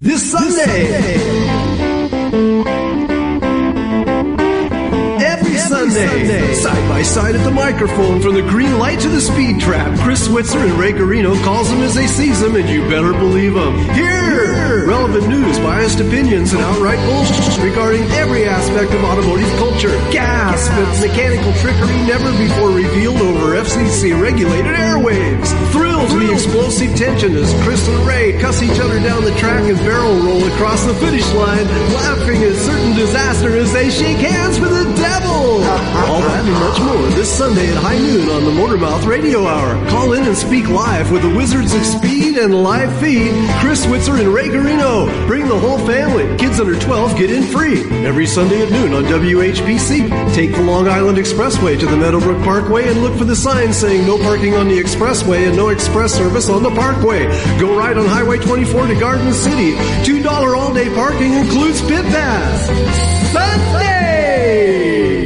This Sunday. Every Sunday, side by side at the microphone, from the green light to the speed trap, Chris Switzer and Ray Carino calls them as they sees them, and you better believe them. Here, relevant news, biased opinions, and outright bullshit regarding every aspect of automotive culture. Gasp at mechanical trickery never before revealed over FCC-regulated airwaves. Thrill to the explosive tension as Chris and Ray cuss each other down the track and barrel roll across the finish line, laughing at certain disaster as they shake hands with the devil. All that and much more this Sunday at high noon on the Motormouth Radio Hour. Call in and speak live with the Wizards of Speed and live feed, Chris Switzer and Ray Carino. Bring the whole family. Kids under 12 get in free. Every Sunday at noon on WHPC. Take the Long Island Expressway to the Meadowbrook Parkway and look for the sign saying no parking on the expressway and no express service on the parkway. Go right on Highway 24 to Garden City. $2 all-day parking includes Pit Pass. Sunday!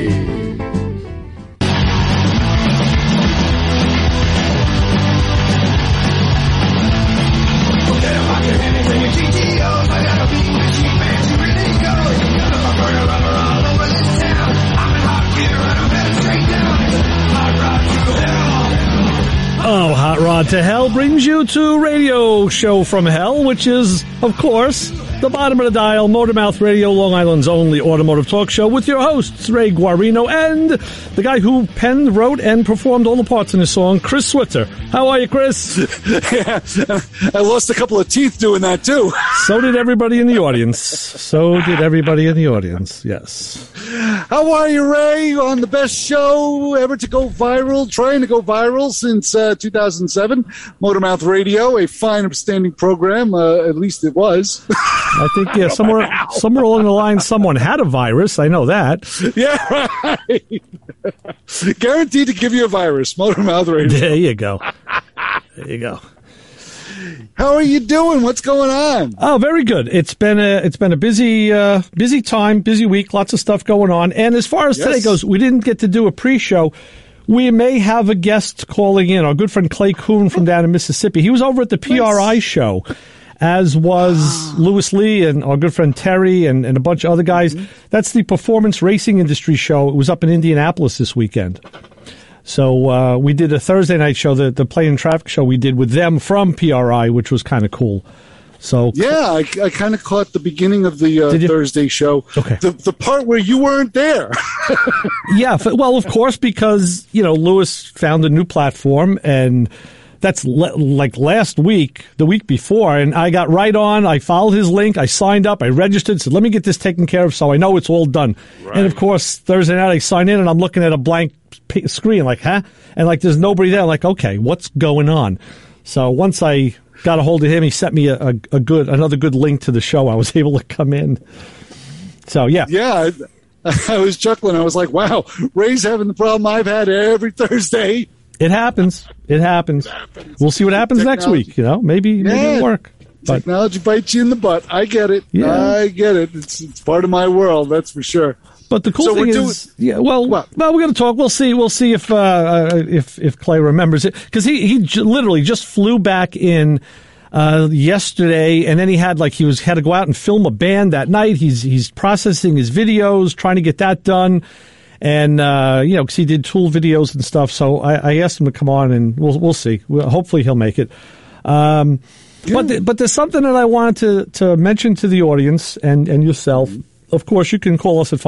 Oh, Hot Rod to Hell brings you to Radio Show from Hell, which is, of course, the bottom of the dial, Motormouth Radio, Long Island's only automotive talk show, with your hosts, Ray Guarino, and the guy who penned, wrote, and performed all the parts in the song, Chris Switzer. How are you, Chris? Yeah, I lost a couple of teeth doing that, too. So did everybody in the audience. Yes. How are you, Ray? On the best show ever to go viral, trying to go viral since 2007. Motormouth Radio, a fine, upstanding program. At least it was. I think, yeah, somewhere along the line, someone had a virus. I know that. Yeah, right. Guaranteed to give you a virus. Motormouth Radio. There you go. How are you doing? What's going on? Oh, very good. It's been a busy time, busy week, lots of stuff going on. And as far as today goes, we didn't get to do a pre-show. We may have a guest calling in, our good friend Clay Kuhn from down in Mississippi. He was over at the PRI show, as was Lewis Lee and our good friend Terry and a bunch of other guys. Mm-hmm. That's the Performance Racing Industry show. It was up in Indianapolis this weekend. So we did a Thursday night show, the Play and Traffic show we did with them from PRI, which was kind of cool. So yeah, I kind of caught the beginning of the Thursday show. Okay. The part where you weren't there. Yeah, well, of course, because, Lewis found a new platform, and that's like last week, the week before, and I got right on. I followed his link. I signed up. I registered, said, let me get this taken care of so I know it's all done. Right. And, of course, Thursday night I sign in, and I'm looking at a blank screen, like, huh? And, there's nobody there. I'm like, okay, what's going on? So once I got a hold of him, he sent me another good link to the show. I was able to come in. So, yeah. Yeah, I was chuckling. I was like, wow, Ray's having the problem I've had every Thursday. It happens. We'll see what happens next week. Maybe it'll work. But technology bites you in the butt. I get it. Yeah. I get it. It's part of my world. That's for sure. But the cool thing is, we're going to talk. We'll see if Clay remembers it, because he literally just flew back in yesterday, and then he had to go out and film a band that night. He's processing his videos, trying to get that done. And, because he did tool videos and stuff. So I asked him to come on, and we'll see. Hopefully he'll make it. But there's something that I wanted to mention to the audience and yourself. Of course, you can call us at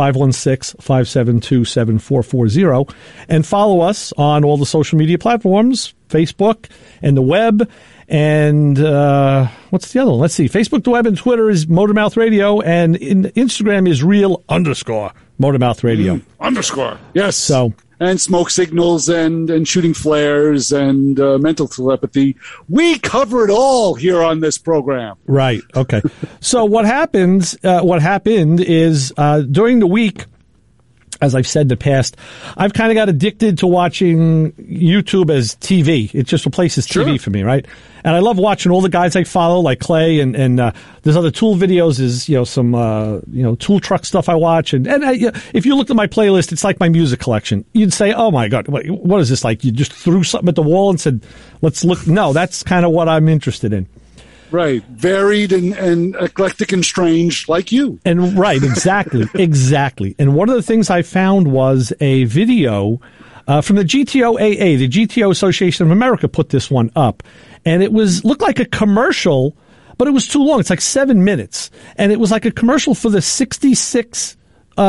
516-572-7440 and follow us on all the social media platforms, Facebook and the web. And what's the other one? Let's see. Facebook, the web, and Twitter is Motormouth Radio, and Instagram is real_Motormouth Radio. _ Yes. So, and smoke signals and shooting flares and mental telepathy. We cover it all here on this program. Right. Okay. So what happened is during the week, as I've said in the past, I've kind of got addicted to watching YouTube as TV. It just replaces TV for me, right? And I love watching all the guys I follow, like Clay, and there's other tool videos. Is some tool truck stuff I watch, and if you looked at my playlist, it's like my music collection. You'd say, "Oh my God, what is this like?" You just threw something at the wall and said, "Let's look." No, that's kind of what I'm interested in. Right. Varied and eclectic and strange, like you. And right, exactly, exactly. And one of the things I found was a video from the GTO-AA, the GTO Association of America, put this one up. And it looked like a commercial, but it was too long. It's like 7 minutes. And it was like a commercial for the 66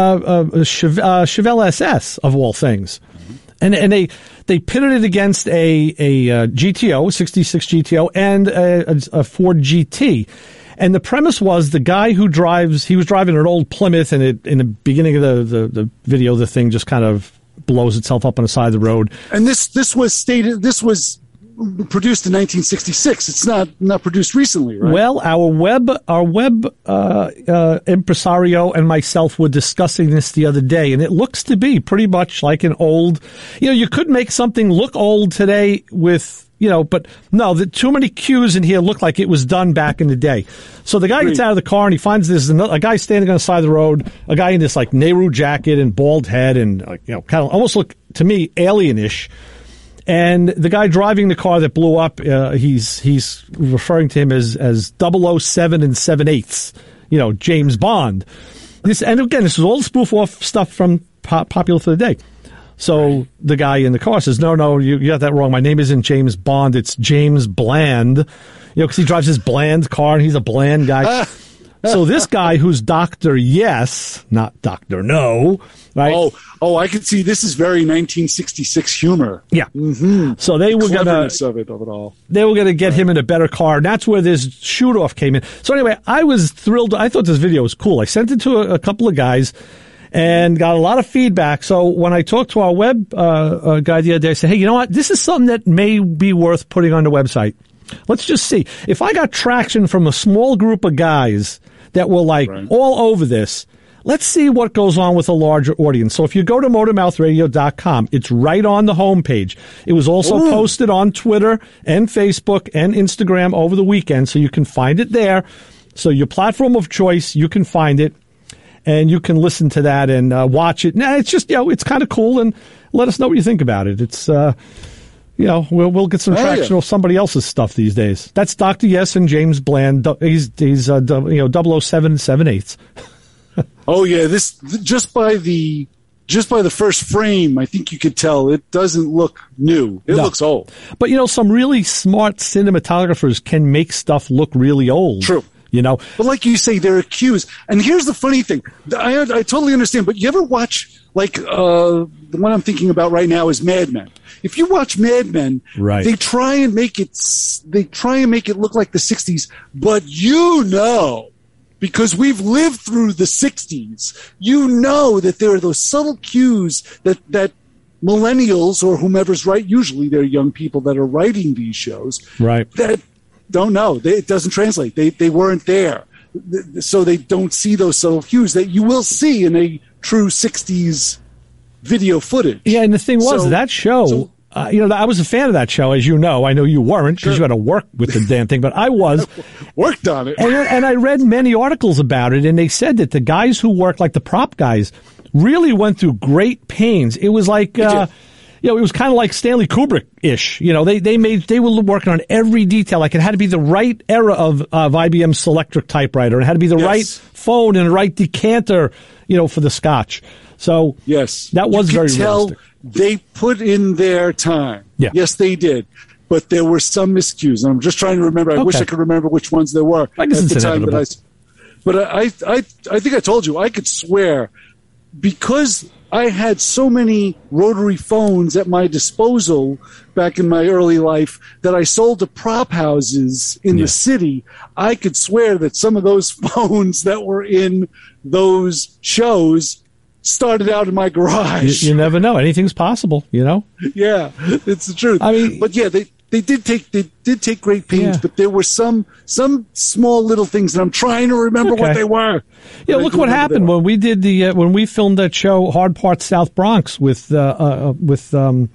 Chevelle SS, of all things. And they pitted it against a GTO, 66 GTO, and a Ford GT. And the premise was the guy he was driving an old Plymouth, and in the beginning of the video, the thing just kind of blows itself up on the side of the road. And this was produced in 1966. It's not produced recently, right? Well, our web impresario and myself were discussing this the other day, and it looks to be pretty much like an old. You could make something look old today with, but no, too many cues in here look like it was done back in the day. So the guy gets out of the car and he finds a guy standing on the side of the road, a guy in this like Nehru jacket and bald head and kind of almost look to me alienish. And the guy driving the car that blew up, he's referring to him as 007 and 7/8, James Bond. And again, this is all spoof off stuff from Popular for the Day. So the guy in the car says, no, you got that wrong. My name isn't James Bond. It's James Bland. Because he drives his Bland car and he's a Bland guy. So this guy who's Dr. Yes, not Dr. No, right? Oh, I can see this is very 1966 humor. Yeah. Mm-hmm. So they were going to get him in a better car. And that's where this shoot-off came in. So anyway, I was thrilled. I thought this video was cool. I sent it to a couple of guys and got a lot of feedback. So when I talked to our web guy the other day, I said, hey, you know what? This is something that may be worth putting on the website. Let's just see. If I got traction from a small group of guys that were all over this, let's see what goes on with a larger audience. So if you go to motormouthradio.com, it's right on the homepage. It was also posted on Twitter and Facebook and Instagram over the weekend, so you can find it there. So your platform of choice, you can find it, and you can listen to that and watch it. Now, it's just, it's kind of cool, and let us know what you think about it. It's, we'll get some traction with somebody else's stuff these days. That's Dr. Yes and James Bland. He's 007 and 7/8. Oh yeah, this just by the first frame, I think you could tell it doesn't look new. It looks old. But some really smart cinematographers can make stuff look really old. True. But like you say, there are cues. And here's the funny thing. I totally understand. But you ever watch the one I'm thinking about right now is Mad Men. If you watch Mad Men, right, they try and make it look like the 60s, but because we've lived through the 60s, that there are those subtle cues that millennials or whomever's usually they're young people that are writing these shows, right, that don't know. It doesn't translate. They weren't there. So they don't see those subtle cues that you will see in a true 60s video footage. Yeah, and the thing was, that show, I was a fan of that show, as you know. I know you weren't because you had to work with the damn thing, but I was. Worked on it. And I read many articles about it, and they said that the guys who worked, like the prop guys, really went through great pains. It was like... it was kind of like Stanley Kubrick-ish. They were working on every detail. Like it had to be the right era of IBM Selectric typewriter. It had to be the right phone and the right decanter, for the scotch. So that was very realistic. They put in their time. Yeah. Yes, they did. But there were some miscues. And I'm just trying to remember. I wish I could remember which ones there were I guess at it's the time inevitable. But I think I told you, I could swear, because I had so many rotary phones at my disposal back in my early life that I sold to prop houses in the city. I could swear that some of those phones that were in those shows started out in my garage. You never know. Anything's possible, Yeah, it's the truth. I mean, but yeah, they did take great pains, but there were some small little things, and I'm trying to remember what they were. Yeah, look what happened when we did when we filmed that show Hard Part South Bronx with the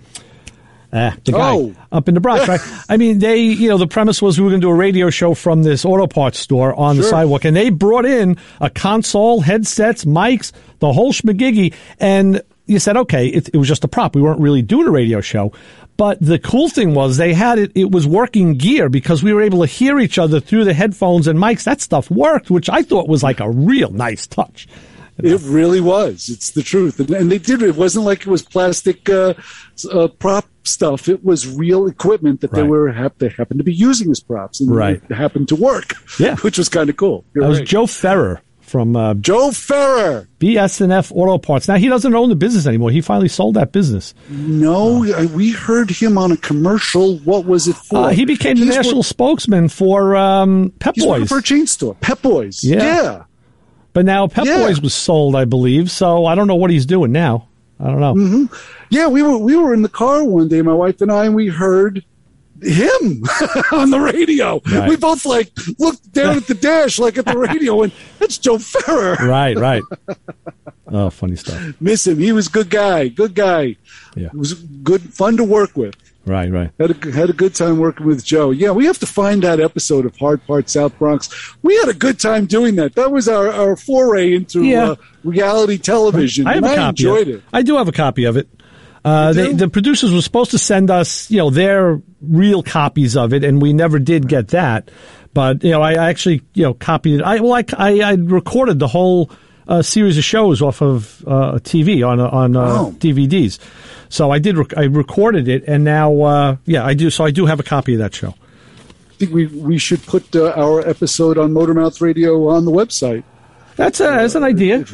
guy up in the Bronx, right? I mean, the premise was we were going to do a radio show from this auto parts store on the sidewalk, and they brought in a console, headsets, mics, the whole schmagiggy, and you said, okay, it was just a prop. We weren't really doing a radio show. But the cool thing was they had it was working gear because we were able to hear each other through the headphones and mics. That stuff worked, which I thought was like a real nice touch. It really was. It's the truth. And they did. It wasn't like it was plastic prop stuff. It was real equipment that they happened to be using as props. And it happened to work, which was kind of cool. That was Joe Ferrer from Joe Ferrer, BS&F Auto Parts. Now, he doesn't own the business anymore. He finally sold that business. No, we heard him on a commercial. What was it for? He became the national spokesman for Pep Boys. He's for a chain store. Pep Boys. Yeah. But now Pep Boys was sold, I believe, so I don't know what he's doing now. I don't know. Mm-hmm. Yeah, we were in the car one day, my wife and I, and we heard him on the radio. Right. We both looked down at the dash at the radio, and that's Joe Ferrer. Right. Oh, funny stuff. Miss him. He was a good guy. Yeah. It was fun to work with. Right. Had a good time working with Joe. Yeah, we have to find that episode of Hard Part South Bronx. We had a good time doing that. That was our foray into reality television. I enjoyed it. I do have a copy of it. The producers were supposed to send us, their real copies of it, and we never did get that. But I actually, copied it. I recorded the whole series of shows off of TV on DVDs. So I recorded it, and now I do. So I do have a copy of that show. I think we should put our episode on Motormouth Radio on the website. That's an idea.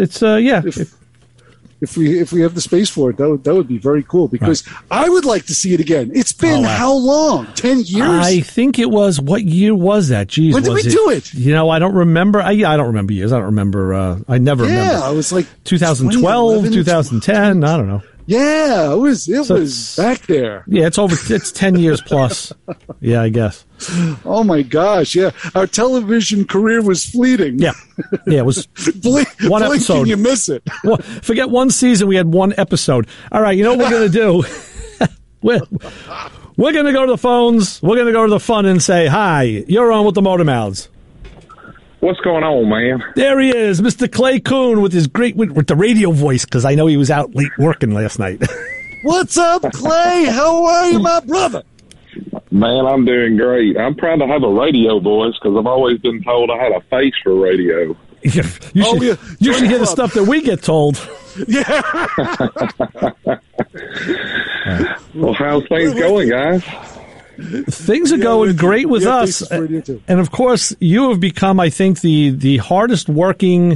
If we have the space for it, that would be very cool, because I would like to see it again. It's been how long? 10 years? I think it was. What year was that? Jeez, when did we do it? I don't remember. I don't remember years. I don't remember. I never remember. Yeah, it was like 2012, 2010. I don't know. Yeah, it was back there. Yeah, it's 10 years plus. Yeah, I guess. Oh my gosh, yeah. Our television career was fleeting. Yeah, it was one episode. You miss it. Forget one season, we had one episode. All right, you know what we're going to do? We're going to go to the phones. We're going to go to the fun and say, hi, you're on with the Motor Mouths. What's going on, man? There he is, Mr. Clay Coon with his with the radio voice, because I know he was out late working last night. What's up, Clay? How are you, my brother? Man, I'm doing great. I'm proud to have a radio voice, because I've always been told I had a face for radio. You should hear the stuff that we get told. Yeah. Well, how's things going, guys? Things are going great with us. And, of course, you have become, I think, the hardest working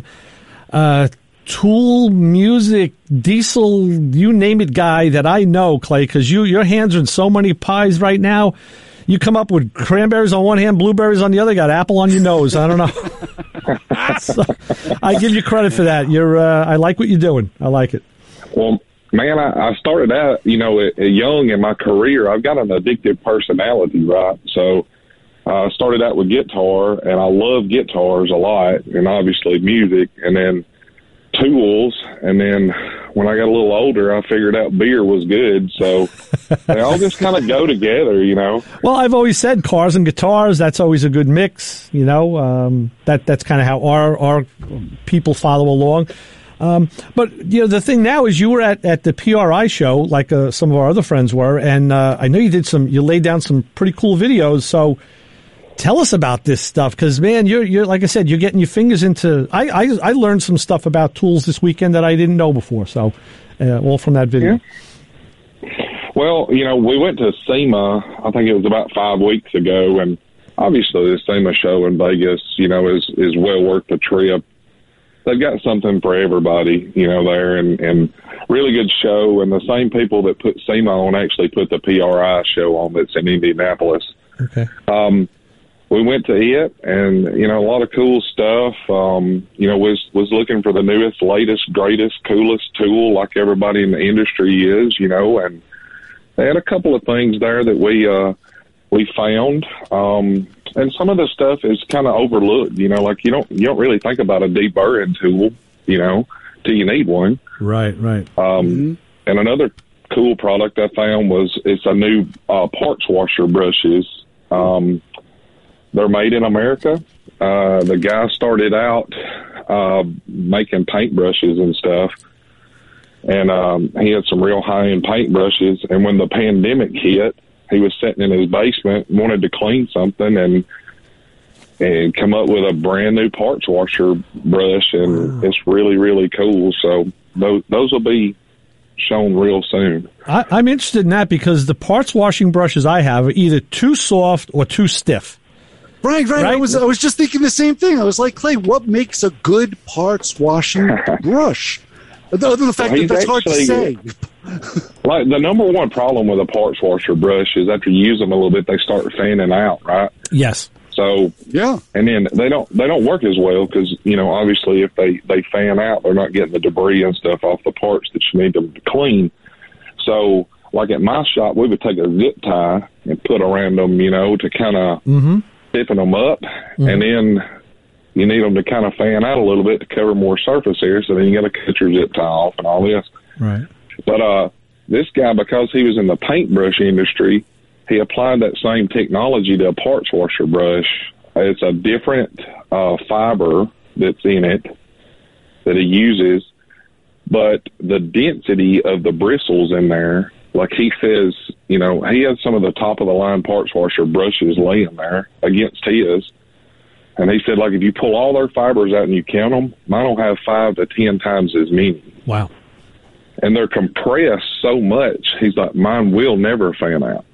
Tool, music, diesel, you name it guy that I know, Clay, because your hands are in so many pies right now. You come up with cranberries on one hand, blueberries on the other, got apple on your nose. I don't know. So, I give you credit for that. I like what you're doing. I like it. Well, man, I started out, young in my career. I've got an addictive personality, right? So I started out with guitar, and I love guitars a lot, and obviously music, and then tools. And then when I got a little older, I figured out beer was good. So they all just kind of go together, Well, I've always said cars and guitars, that's always a good mix, That's kind of how our people follow along. But the thing now is you were at the PRI show, like some of our other friends were, and I know you laid down some pretty cool videos. So tell us about this stuff, because man, you're like I said, you're getting your fingers into. I learned some stuff about tools this weekend that I didn't know before. So all from that video. Yeah. Well, we went to SEMA. I think it was about 5 weeks ago, and obviously the SEMA show in Vegas, is well worth the trip. They've got something for everybody, there, and really good show. And the same people that put SEMA on actually put the PRI show on that's in Indianapolis. Okay. We went to it, and, a lot of cool stuff. Was looking for the newest, latest, greatest, coolest tool like everybody in the industry is, and they had a couple of things there that we found. And some of the stuff is kind of overlooked, like you don't really think about a deburring tool, till you need one. Right. And another cool product I found it's a new parts washer brushes. They're made in America. The guy started out making paint brushes and stuff. And he had some real high-end paintbrushes. And when the pandemic hit, he was sitting in his basement, wanted to clean something, and come up with a brand new parts washer brush, and it's really, really cool. So those will be shown real soon. I'm interested in that because the parts washing brushes I have are either too soft or too stiff. Right. I was just thinking the same thing. I was like, Clay, what makes a good parts washing brush? Other than the fact that that's hard to say. Like the number one problem with a parts washer brush is after you use them a little bit, they start fanning out, right? Yes. So yeah, and then they don't work as well because obviously if they fan out, they're not getting the debris and stuff off the parts that you need them to clean. So like at my shop, we would take a zip tie and put around them, to kind of stiffen them up, and then you need them to kind of fan out a little bit to cover more surface area. So then you got to cut your zip tie off and all this. Right. But this guy, because he was in the paintbrush industry, he applied that same technology to a parts washer brush. It's a different fiber that's in it that he uses, but the density of the bristles in there, like he says, he has some of the top-of-the-line parts washer brushes laying there against his, and he said, like, if you pull all their fibers out and you count them, mine will have 5 to 10 times as many. Wow. And they're compressed so much, he's like, mine will never fan out.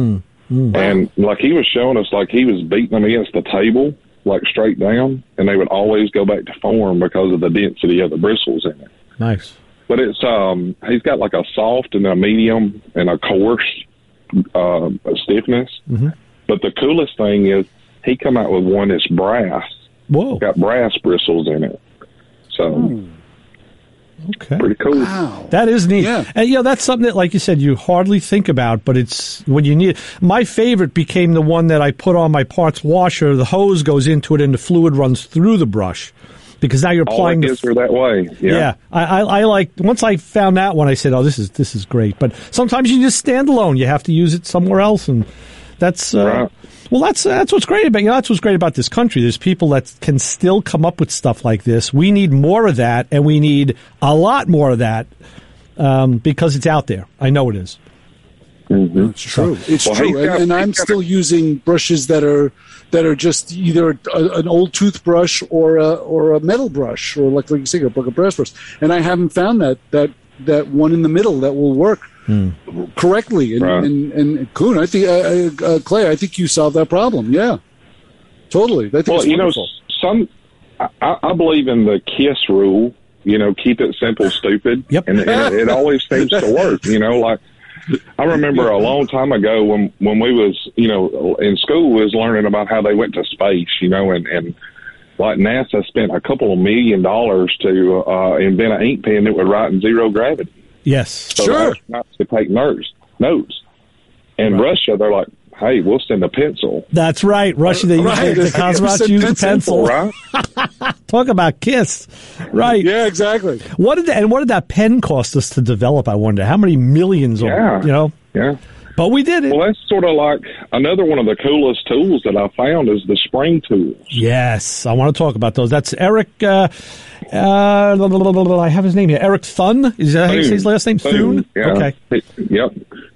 And like he was showing us, like he was beating them against the table, like straight down, and they would always go back to form because of the density of the bristles in it. Nice. But it's he's got like a soft and a medium and a coarse stiffness. But the coolest thing is he come out with one that's brass. Whoa. Got brass bristles in it. So okay. Pretty cool. Wow. That is neat. Yeah. And, that's something that, like you said, you hardly think about, but it's when you need it. My favorite became the one that I put on my parts washer. The hose goes into it and the fluid runs through the brush. Because now you're applying all the kids are that way. Yeah. I like, once I found that one, I said, oh, this is great. But sometimes you just stand alone. You have to use it somewhere else, and that's right. Well, that's what's great about that's what's great about this country. There's people that can still come up with stuff like this. We need more of that, and we need a lot more of that because it's out there. I know it is. It's true. It's true. And I'm still using brushes that are just either an old toothbrush or a metal brush, or like you say, a brass brush. And I haven't found that one in the middle that will work correctly. And Kuhn, I think Clay, I think you solved that problem. Yeah, totally. I think it's wonderful. I believe in the KISS rule. Keep it simple, stupid. Yep. And it always seems to work. Like I remember a long time ago when we was in school, we was learning about how they went to space. And like NASA spent a couple of $1 million to invent an ink pen that would write in zero gravity. Yes, so sure. Not to take notes. In Russia, they're like, hey, we'll send a pencil. That's right. Russia, the cosmonauts use a pencil. Right? Talk about KISS. Right. Yeah, exactly. What did that pen cost us to develop, I wonder? How many millions of Yeah. But we did it. Well, that's sort of like another one of the coolest tools that I found is the spring tools. Yes, I want to talk about those. That's Eric, I have his name here, Eric Thun. Is that how you say his last name? Thun? Yeah. Okay. Yep.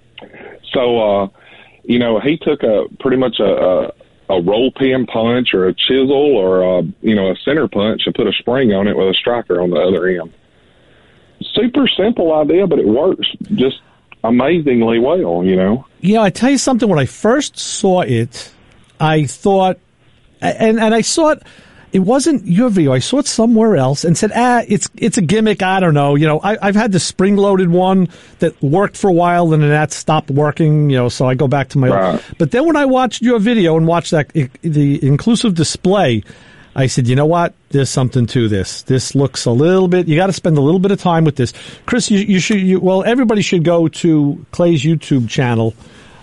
So, he took pretty much a roll pin punch or a chisel or a center punch and put a spring on it with a striker on the other end. Super simple idea, but it works just amazingly well, Yeah, I tell you something. When I first saw it, I thought, and I saw it. It wasn't your video. I saw it somewhere else and said, it's a gimmick. I don't know. I've had the spring-loaded one that worked for a while and then that stopped working, so I go back to my old. But then when I watched your video and watched the inclusive display, I said, you know what? There's something to this. This looks a little bit, you got to spend a little bit of time with this. Chris, everybody should go to Clay's YouTube channel.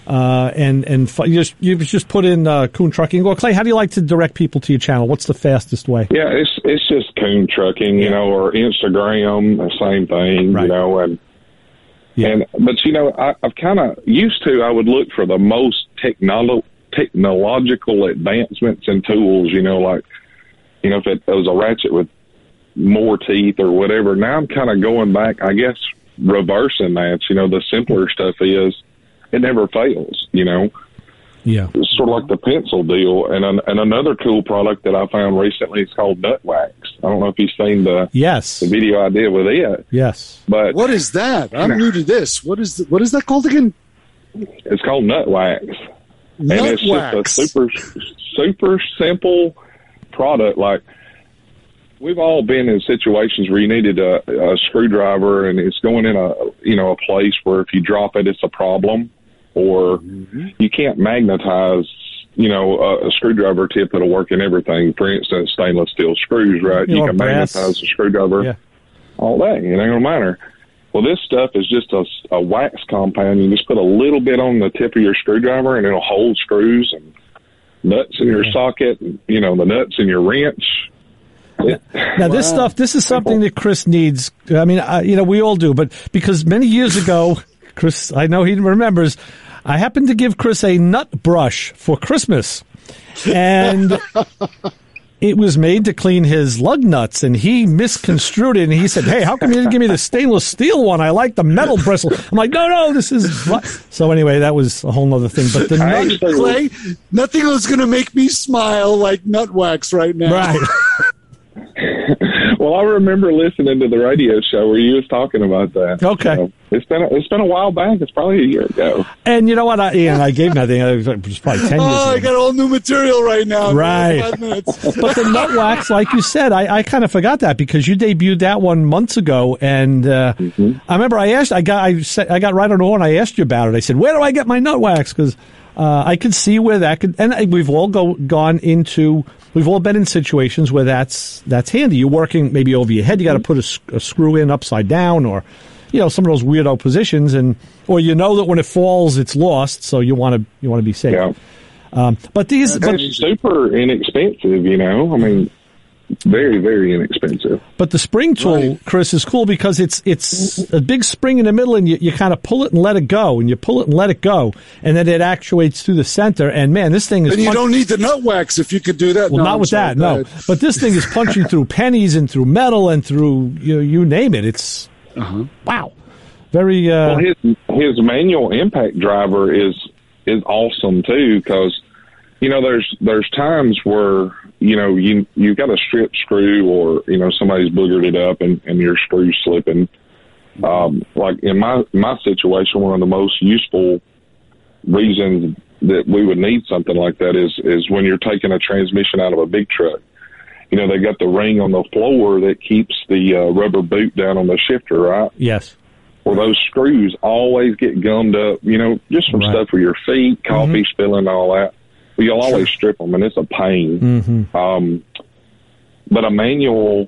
You just put in Kuhn Trucking. Well, Clay, how do you like to direct people to your channel? What's the fastest way? Yeah, it's just Kuhn Trucking, or Instagram, the same thing, right. but I've kind of used to. I would look for the most technological advancements and tools. If it was a ratchet with more teeth or whatever. Now I'm kind of going back, I guess, reversing that. The simpler stuff is it never fails. Yeah, it's sort of like the pencil deal. And another cool product that I found recently is called Nut Wax. I don't know if you've seen the video I did with it. Yes, but what is that? I'm new to this. What is that called again? It's called Nut Wax. Nut and it's Wax. Just a super simple product. Like, we've all been in situations where you needed a screwdriver, and it's going in a place where if you drop it, it's a problem, or you can't magnetize, a screwdriver tip that'll work in everything. For instance, stainless steel screws, right? You can magnetize a screwdriver all day. It ain't gonna matter. Well, this stuff is just a wax compound. You just put a little bit on the tip of your screwdriver, and it'll hold screws and nuts in your socket, and, the nuts in your wrench. Now, this is something that Chris needs. I mean, we all do, but because many years ago, Chris, I know he remembers, I happened to give Chris a nut brush for Christmas, and it was made to clean his lug nuts, and he misconstrued it, and he said, "Hey, how come you didn't give me the stainless steel one? I like the metal bristle." I'm like, no, this is... So anyway, that was a whole nother thing. But the Clay, nothing was going to make me smile like Nut Wax right now. Right. Well, I remember listening to the radio show where you was talking about that. Okay. So it's been a while back. It's probably a year ago. And you know what? I gave nothing. It was probably 10 years ago. I got all new material right now. Right. 5 minutes. But the Nut Wax, like you said, I kind of forgot that because you debuted that one months ago, and I remember I got right on the horn. I asked you about it. I said, "Where do I get my Nut Wax?" Because I could see where that could, and we've all we've all been in situations where that's handy. You're working maybe over your head. You got to put a screw in upside down, or some of those weirdo positions, or that when it falls, it's lost. So you want to be safe. Yeah. But it's super inexpensive. I mean, very, very inexpensive. But the spring tool, Chris, is cool because it's a big spring in the middle, and you kind of pull it and let it go, and you pull it and let it go, and then it actuates through the center. And man, this thing is. And you don't need the Nut Wax if you could do that. Well, not with that, no. But this thing is punching through pennies and through metal and through you name it. It's wow, very. Well, his manual impact driver is awesome too, because there's times where you've got a strip screw, or somebody's boogered it up and your screw's slipping. Like in my situation, one of the most useful reasons that we would need something like that is when you're taking a transmission out of a big truck. They got the ring on the floor that keeps the rubber boot down on the shifter, right? Yes. Well, those screws always get gummed up, just from stuff for your feet, coffee spilling, all that. You'll always strip them, and it's a pain. But a manual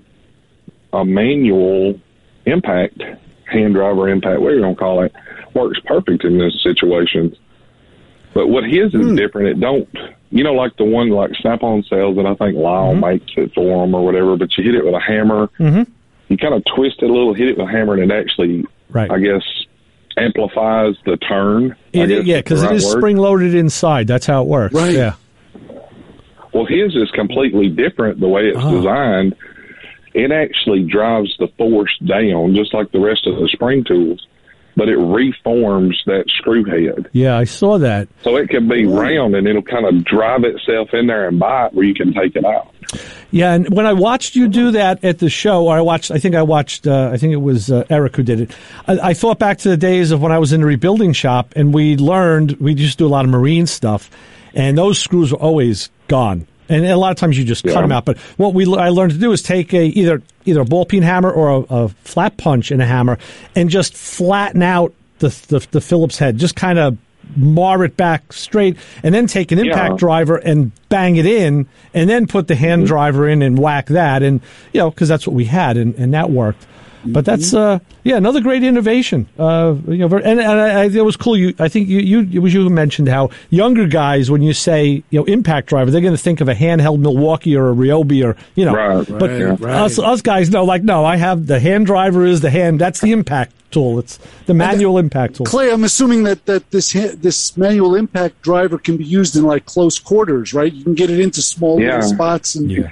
impact, hand driver impact, whatever you want to call it, works perfect in this situation. But what his is different. It don't, like the one like Snap-on sells that I think Lyle makes it for them or whatever. But you hit it with a hammer. You kind of twist it a little, hit it with a hammer, and it actually, I guess, amplifies the turn. Because it is spring-loaded inside. That's how it works. Right. Yeah. Well, his is completely different the way it's designed. It actually drives the force down, just like the rest of the spring tools, but it reforms that screw head. Yeah, I saw that. So it can be round, and it'll kind of drive itself in there and bite where you can take it out. Yeah, and when I watched you do that at the show, or I think it was Eric who did it. I thought back to the days of when I was in the rebuilding shop, and we used to do a lot of marine stuff, and those screws were always gone. And a lot of times you just cut them out. But what I learned to do is take either a ball peen hammer or a flat punch in a hammer and just flatten out the Phillips head, just kind of mar it back straight, and then take an impact driver and bang it in, and then put the hand driver in and whack that, and because that's what we had, and that worked. But that's another great innovation. And it was cool. I think it was you who mentioned how younger guys, when you say impact driver, they're going to think of a handheld Milwaukee or a Ryobi or us guys know, like, no, I have the hand driver is the hand. That's the impact tool. It's the manual impact tool. Clay, I'm assuming that this manual impact driver can be used in like close quarters, right? You can get it into small little spots and.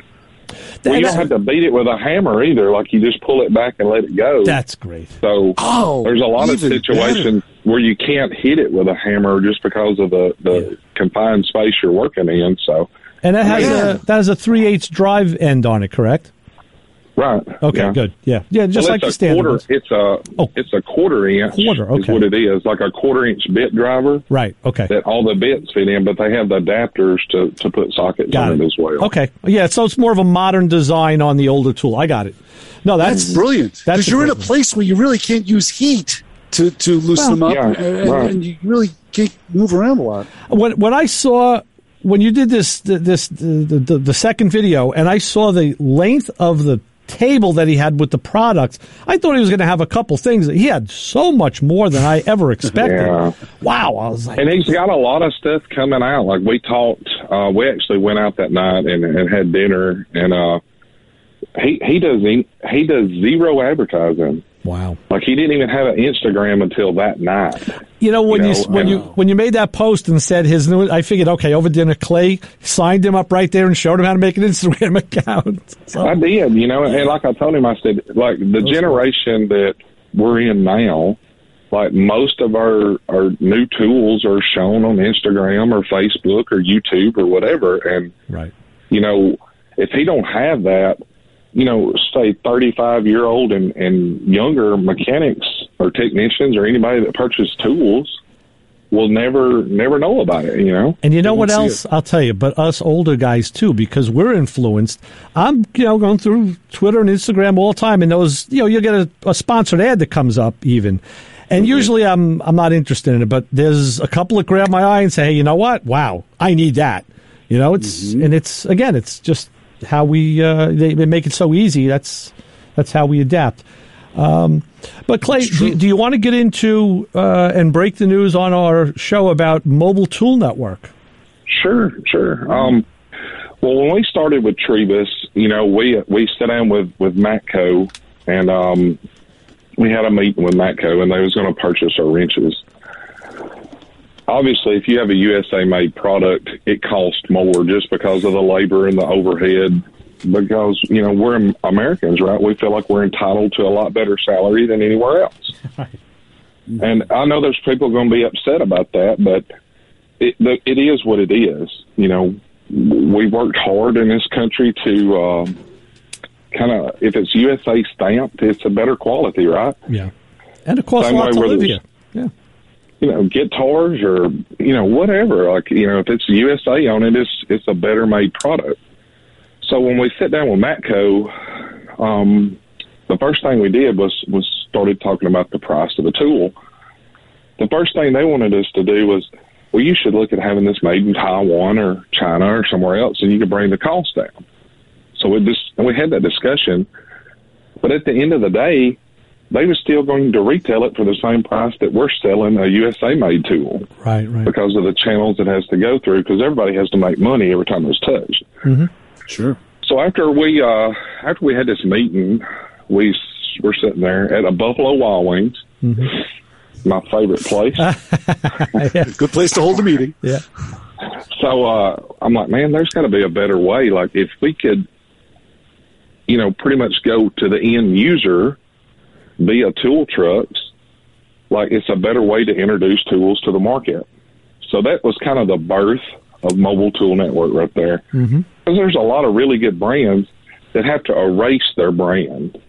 Well, you don't have to beat it with a hammer either. Like, you just pull it back and let it go. That's great. So there's a lot of situations where you can't hit it with a hammer just because of the confined space you're working in. So, and that has a 3/8 drive end on it, correct? Right. Okay, good. Yeah, just like the standard. It's a quarter inch. Okay. Is what it is, like a 1/4-inch bit driver. Right. Okay. That all the bits fit in, but they have the adapters to put sockets on it as well. Okay. Yeah. So it's more of a modern design on the older tool. I got it. No, that's brilliant. Because you're in a place where you really can't use heat to loosen them up, and you really can't move around a lot. When I saw. When you did the second video, and I saw the length of the table that he had with the products, I thought he was going to have a couple things. He had so much more than I ever expected. Yeah. Wow. I was like, and he's got a lot of stuff coming out. Like, we talked, we actually went out that night and had dinner, and he does zero advertising. Wow. Like, he didn't even have an Instagram until that night. You know, when you made that post and said his new, I figured, okay, over dinner, Clay signed him up right there and showed him how to make an Instagram account. So. I did, and like I told him, I said, like, the generation that we're in now, like, most of our new tools are shown on Instagram or Facebook or YouTube or whatever. And, right. If he don't have that, say 35-year-old and younger mechanics or technicians or anybody that purchases tools will never know about it, And you know what else? I'll tell you, but us older guys too, because we're influenced. I'm, going through Twitter and Instagram all the time, and those, you get a sponsored ad that comes up even. And usually I'm not interested in it, but there's a couple that grab my eye and say, hey, you know what? Wow, I need that. And it's just how we they make it so easy. That's how we adapt. But Clay, do you want to get into and break the news on our show about Mobile Tool Network? Sure. Well, when we started with Trebus, we sat down with Matco, and we had a meeting with Matco, and they was going to purchase our wrenches. Obviously, if you have a USA-made product, it costs more just because of the labor and the overhead. Because, we're Americans, right? We feel like we're entitled to a lot better salary than anywhere else. Right. And I know there's people going to be upset about that, but it is what it is. We worked hard in this country to if it's USA stamped, it's a better quality, right? Yeah. And it costs a lot to live here. Yeah. Guitars or, whatever. Like, if it's USA on it, it's a better made product. So when we sit down with Matco, the first thing we did was started talking about the price of the tool. The first thing they wanted us to do was, well, you should look at having this made in Taiwan or China or somewhere else, and you can bring the cost down. So we had that discussion. But at the end of the day, they were still going to retail it for the same price that we're selling a USA-made tool. Right. Because of the channels it has to go through, because everybody has to make money every time it's touched. Mm-hmm. Sure. So after we had this meeting, we were sitting there at a Buffalo Wild Wings, my favorite place. Yeah. Good place to hold a meeting. Yeah. So I'm like, man, there's got to be a better way. Like, if we could, pretty much go to the end user via tool trucks, like, it's a better way to introduce tools to the market. So that was kind of the birth of Mobile Tool Network right there. Mm-hmm. Because there's a lot of really good brands that have to erase their brand.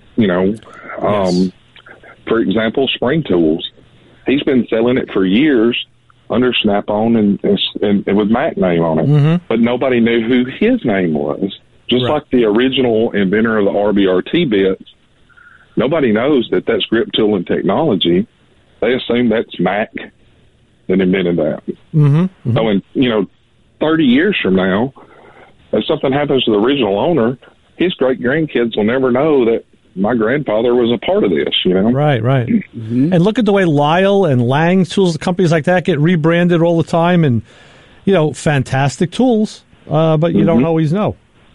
Yes. For example, Spring Tools. He's been selling it for years under Snap-on and with Mac name on it. But nobody knew who his name was. Just like the original inventor of the RBRT bits, nobody knows that that's Grip Tool and Technology. They assume that's Mac that invented that. So in 30 years from now, if something happens to the original owner, his great grandkids will never know that my grandfather was a part of this. Right. And look at the way Lyle and Lang tools, companies like that, get rebranded all the time, and fantastic tools, but you don't always know.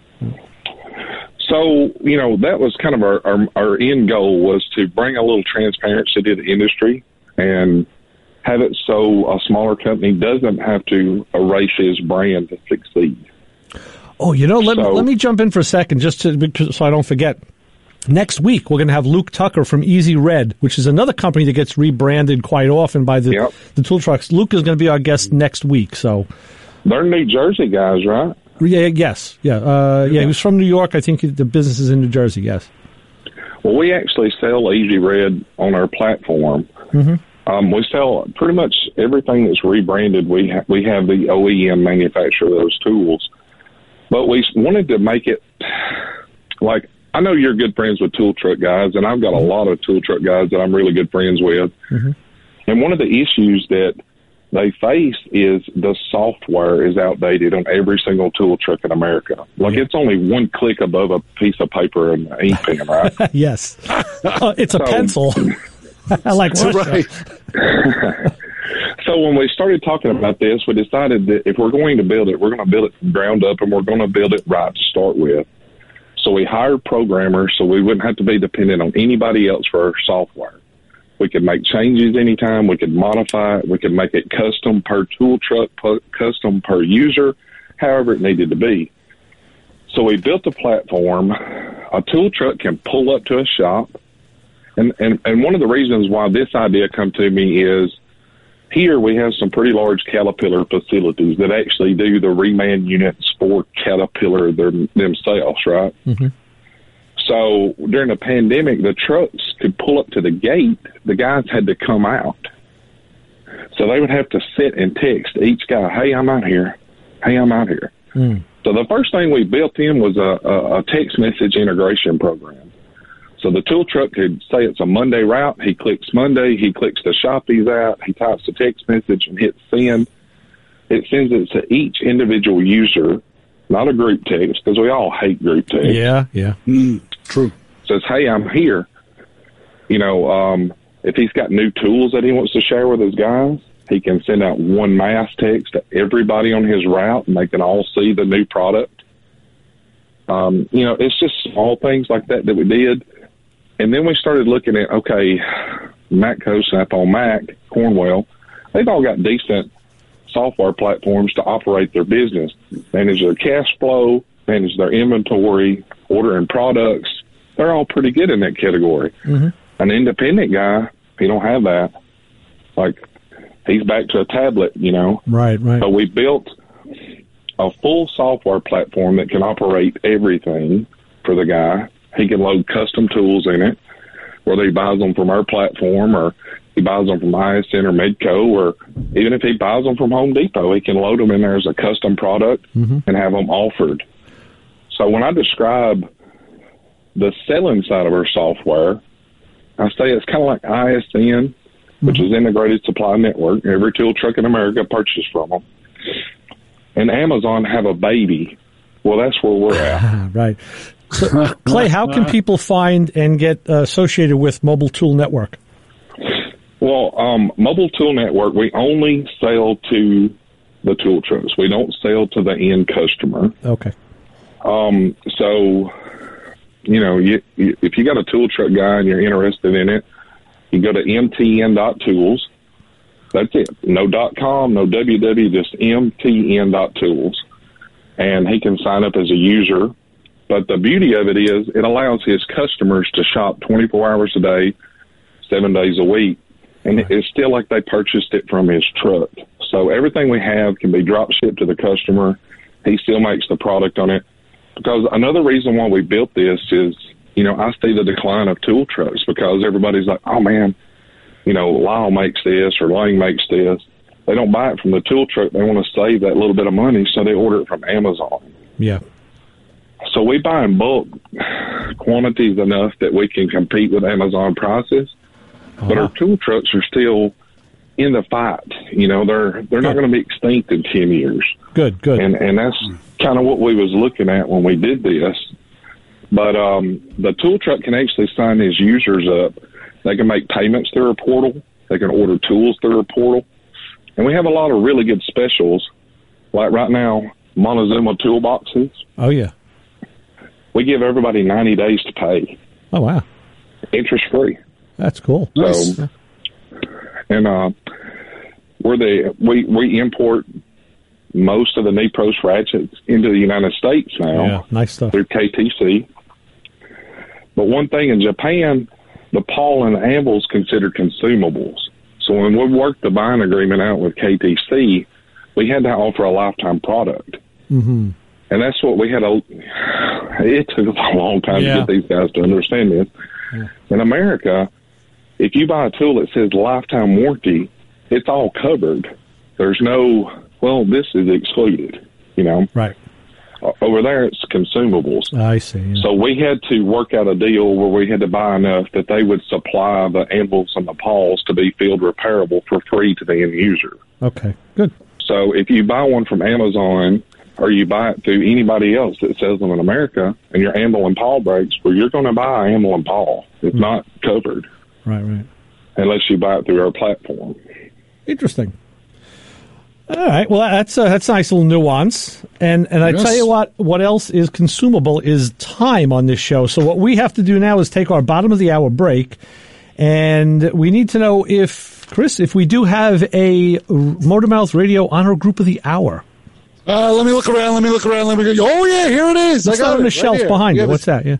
So, that was kind of our end goal, was to bring a little transparency to the industry and have it so a smaller company doesn't have to erase his brand to succeed. Oh, let me jump in for a second so I don't forget. Next week, we're going to have Luke Tucker from Easy Red, which is another company that gets rebranded quite often by the tool trucks. Luke is going to be our guest next week. So they're New Jersey guys, right? Yeah, yes. Yeah. He was from New York. I think the business is in New Jersey, yes. Well, we actually sell Easy Red on our platform. Mm-hmm. We sell pretty much everything that's rebranded. We have the OEM manufacture of those tools. But we wanted to make it like, I know you're good friends with tool truck guys, and I've got a lot of tool truck guys that I'm really good friends with. Mm-hmm. And one of the issues that they face is the software is outdated on every single tool truck in America. Like, it's only one click above a piece of paper and an ink pen, right? Yes. It's a pencil. I like right. So when we started talking about this, we decided that if we're going to build it, we're going to build it from ground up, and we're going to build it right to start with. So we hired programmers so we wouldn't have to be dependent on anybody else for our software. We could make changes anytime. We could modify it. We could make it custom per tool truck, custom per user, however it needed to be. So we built a platform. A tool truck can pull up to a shop. And one of the reasons why this idea come to me is here we have some pretty large Caterpillar facilities that actually do the reman units for Caterpillar themselves, right? Mm-hmm. So during the pandemic, the trucks could pull up to the gate. The guys had to come out. So they would have to sit and text each guy, hey, I'm out here. Hey, I'm out here. Mm. So the first thing we built in was a text message integration program. So the tool truck could say it's a Monday route. He clicks Monday. He clicks the shop he's at. He types the text message and hits send. It sends it to each individual user, not a group text, because we all hate group text. Yeah. True. Says, hey, I'm here. If he's got new tools that he wants to share with his guys, he can send out one mass text to everybody on his route, and they can all see the new product. It's just small things like that we did. And then we started looking at, okay, Matco, Snap-on Mac, Cornwell, they've all got decent software platforms to operate their business, manage their cash flow, manage their inventory, ordering products. They're all pretty good in that category. Mm-hmm. An independent guy, he don't have that. Like, he's back to a tablet, Right. So we built a full software platform that can operate everything for the guy. He can load custom tools in it, whether he buys them from our platform or he buys them from ISN or Medco, or even if he buys them from Home Depot, he can load them in there as a custom product and have them offered. So when I describe the selling side of our software, I say it's kind of like ISN, which is Integrated Supply Network. Every tool truck in America purchases from them. And Amazon have a baby. Well, that's where we're at. Right. So, Clay, how can people find and get associated with Mobile Tool Network? Well, Mobile Tool Network, we only sell to the tool trucks. We don't sell to the end customer. Okay. So, if you got a tool truck guy and you're interested in it, you go to mtn.tools. That's it. No .com, no www, just mtn.tools. And he can sign up as a user. But the beauty of it is it allows his customers to shop 24 hours a day, 7 days a week. And it's still like they purchased it from his truck. So everything we have can be drop shipped to the customer. He still makes the product on it. Because another reason why we built this is, I see the decline of tool trucks because everybody's like, oh, man, Lyle makes this or Lang makes this. They don't buy it from the tool truck. They want to save that little bit of money, so they order it from Amazon. Yeah. So we buy in bulk quantities enough that we can compete with Amazon prices. But our tool trucks are still in the fight. They're not going to be extinct in 10 years. Good. And that's kind of what we was looking at when we did this. But the tool truck can actually sign his users up. They can make payments through a portal. They can order tools through a portal. And we have a lot of really good specials. Like right now, Montezuma toolboxes. Oh, yeah. We give everybody 90 days to pay. Oh, wow. Interest-free. That's cool. Nice. So, and we import most of the Nepros ratchets into the United States now. Yeah, nice stuff. Through KTC. But one thing in Japan, the pawl and the anvil is considered consumables. So when we worked the buying agreement out with KTC, we had to offer a lifetime product. Mm-hmm. And that's what we had. It took a long time to get these guys to understand this. Yeah. In America, if you buy a tool that says lifetime warranty, it's all covered. There's no, this is excluded, Right. Over there, it's consumables. I see. Yeah. So we had to work out a deal where we had to buy enough that they would supply the anvils and the pawls to be field repairable for free to the end user. Okay, good. So if you buy one from Amazon or you buy it through anybody else that sells them in America and your anvil and pawl breaks, you're going to buy anvil and pawl. It's not covered. Right. Unless you buy it through our platform. Interesting. All right. Well, that's a nice little nuance. And I tell you what else is consumable is time on this show. So what we have to do now is take our bottom of the hour break. And we need to know if we do have a Motormouth Radio Honor Group of the Hour. Let me look around. Let me go. Oh, yeah, here it is. It's on the shelf behind you. What's that? Yeah.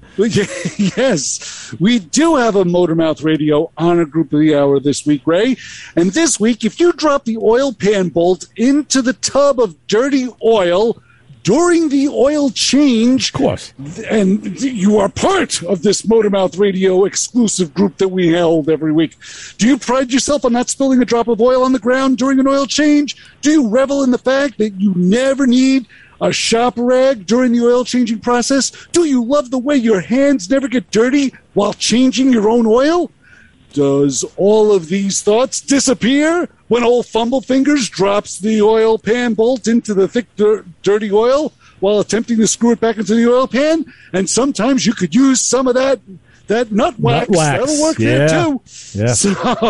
Yes. We do have a Motormouth Radio Honor Group of the Hour this week, Ray. And this week, if you drop the oil pan bolt into the tub of dirty oil during the oil change, of course, and you are part of this Motormouth Radio exclusive group that we held every week. Do you pride yourself on not spilling a drop of oil on the ground during an oil change? Do you revel in the fact that you never need a shop rag during the oil changing process? Do you love the way your hands never get dirty while changing your own oil? Does all of these thoughts disappear when old Fumblefingers drops the oil pan bolt into the thick, dirty oil while attempting to screw it back into the oil pan? And sometimes you could use some of that nut wax. That'll work there, too. Yeah. So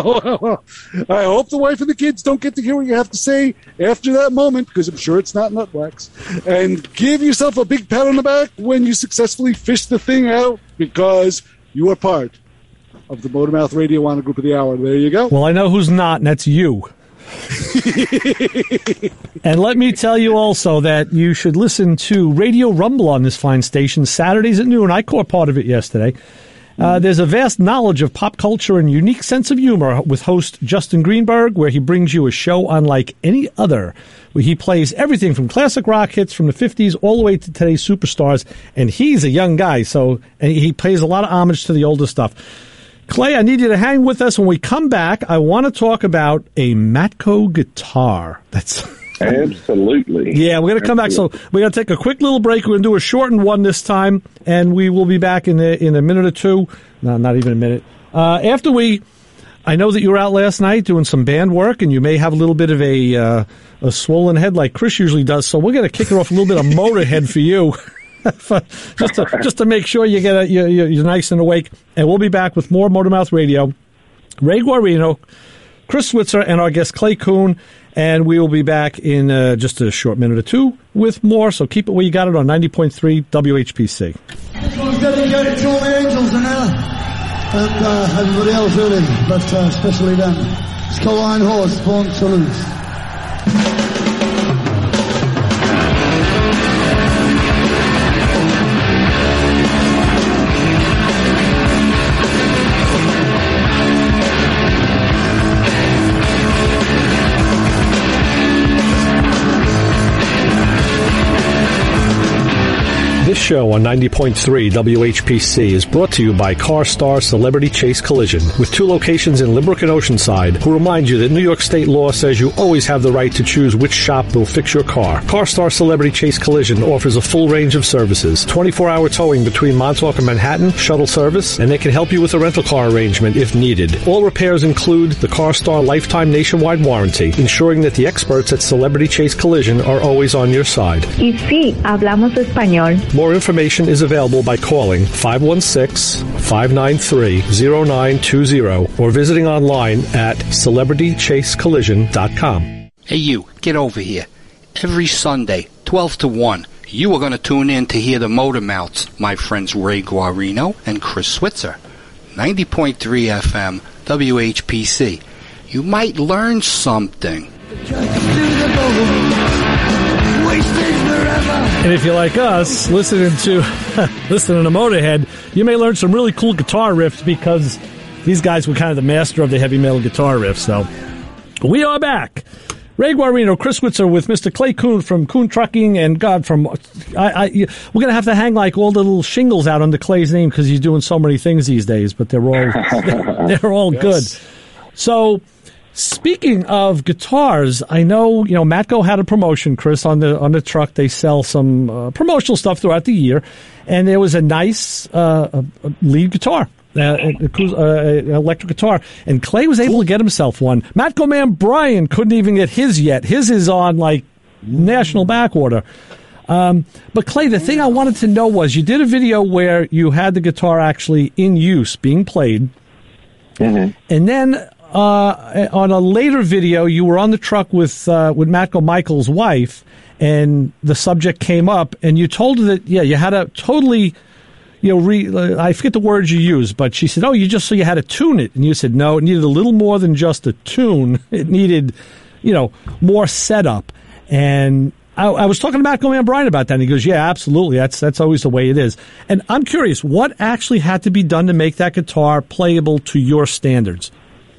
I hope the wife and the kids don't get to hear what you have to say after that moment, because I'm sure it's not nut wax. And give yourself a big pat on the back when you successfully fish the thing out, because you are part of the Motormouth Radio Honor Group of the Hour. There you go. Well, I know who's not, and that's you. And let me tell you also that you should listen to Radio Rumble on this fine station Saturdays at noon. I caught part of it yesterday. There's a vast knowledge of pop culture and unique sense of humor with host Justin Greenberg, where he brings you a show unlike any other, where he plays everything from classic rock hits from the 50s all the way to today's superstars. And he's a young guy, and he pays a lot of homage to the older stuff. Clay, I need you to hang with us. When we come back, I want to talk about a Matco guitar. That's absolutely. Yeah, we're going to come back. So we're going to take a quick little break. We're going to do a shortened one this time, and we will be back in a minute or two. No, not even a minute. I know that you were out last night doing some band work, and you may have a little bit of a swollen head like Chris usually does. So we're going to kick it off a little bit of Motorhead for you. just to make sure you get you're nice and awake. And we'll be back with more Motormouth Radio. Ray Guarino, Chris Switzer, and our guest Clay Kuhn. And we will be back in just a short minute or two with more. So keep it where you got it on 90.3 WHPC. This one's dedicated to all the angels in there. And everybody else really, but especially them. It's called Iron Horse, Born to Lose. This show on 90.3 WHPC is brought to you by CarStar Celebrity Chase Collision, with 2 locations in Limerick and Oceanside, who remind you that New York state law says you always have the right to choose which shop will fix your car. CarStar Celebrity Chase Collision offers a full range of services, 24-hour towing between Montauk and Manhattan, shuttle service, and they can help you with a rental car arrangement if needed. All repairs include the CarStar Lifetime Nationwide Warranty, ensuring that the experts at Celebrity Chase Collision are always on your side. Y sí, hablamos español. More information is available by calling 516-593-0920 or visiting online at celebritychasecollision.com. Hey you, get over here. Every Sunday, 12 to 1, you are going to tune in to hear the Motormouths, my friends Ray Guarino and Chris Switzer. 90.3 FM, WHPC. You might learn something. And if you like us, listening to Motorhead, you may learn some really cool guitar riffs because these guys were kind of the master of the heavy metal guitar riffs. So we are back. Ray Guarino, Chris Switzer with Mr. Clay Kuhn from Kuhn Trucking, and God, we're going to have to hang like all the little shingles out under Clay's name because he's doing so many things these days, but they're all Yes. good. So, speaking of guitars, I know Matco had a promotion, Chris, on the truck. They sell some promotional stuff throughout the year, and there was a nice lead guitar. Electric guitar, and Clay was able to get himself one. Matco man Brian couldn't even get his yet. His is on like national back order. But Clay, the thing I wanted to know was you did a video where you had the guitar actually in use, being played, and then on a later video you were on the truck with Matco Michael's wife, and the subject came up, and you told her that you had a totally. I forget the words you used, but she said, "Oh, you had to tune it," and you said, "No, it needed a little more than just a tune. It needed, more setup." And I was talking to Matco man Brian about that, and he goes, "Yeah, absolutely. That's always the way it is." And I'm curious, what actually had to be done to make that guitar playable to your standards?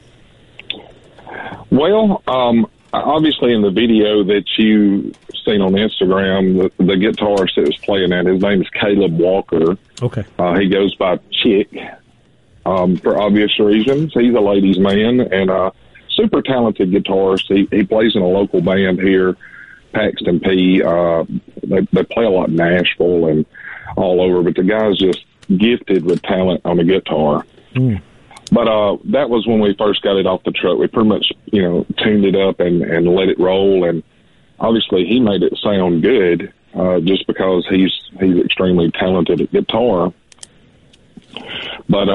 Well, obviously in the video that you seen on Instagram, the guitarist that was playing that, his name is Caleb Walker. Okay. He goes by Chick for obvious reasons. He's a ladies' man and a super talented guitarist. He plays in a local band here, Paxton P. They play a lot in Nashville and all over, but the guy's just gifted with talent on the guitar. Mm. But that was when we first got it off the truck. We pretty much, tuned it up and let it roll. And obviously he made it sound good just because he's extremely talented at guitar. But,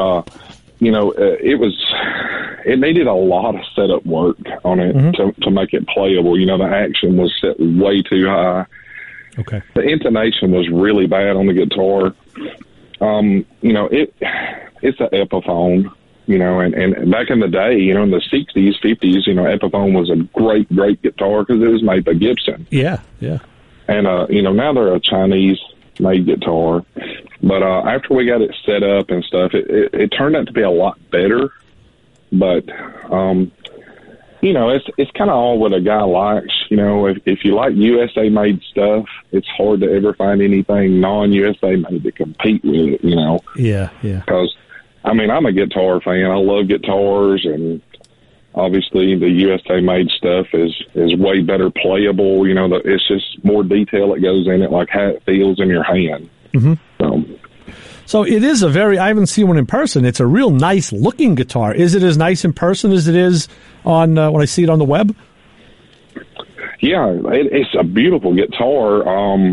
it needed a lot of setup work on it to make it playable. The action was set way too high. Okay. The intonation was really bad on the guitar. It's an Epiphone. And back in the day, in the 60s, 50s, Epiphone was a great guitar because it was made by Gibson. Yeah, yeah. And, now they're a Chinese-made guitar. But after we got it set up and stuff, it turned out to be a lot better. But, it's kind of all what a guy likes. If you like USA-made stuff, it's hard to ever find anything non-USA made to compete with it, Yeah, yeah. Because I'm a guitar fan. I love guitars, and obviously the USA-made stuff is way better playable. It's just more detail that goes in it, like how it feels in your hand. Mm-hmm. So it is I haven't seen one in person. It's a real nice-looking guitar. Is it as nice in person as it is on when I see it on the web? Yeah, it's a beautiful guitar.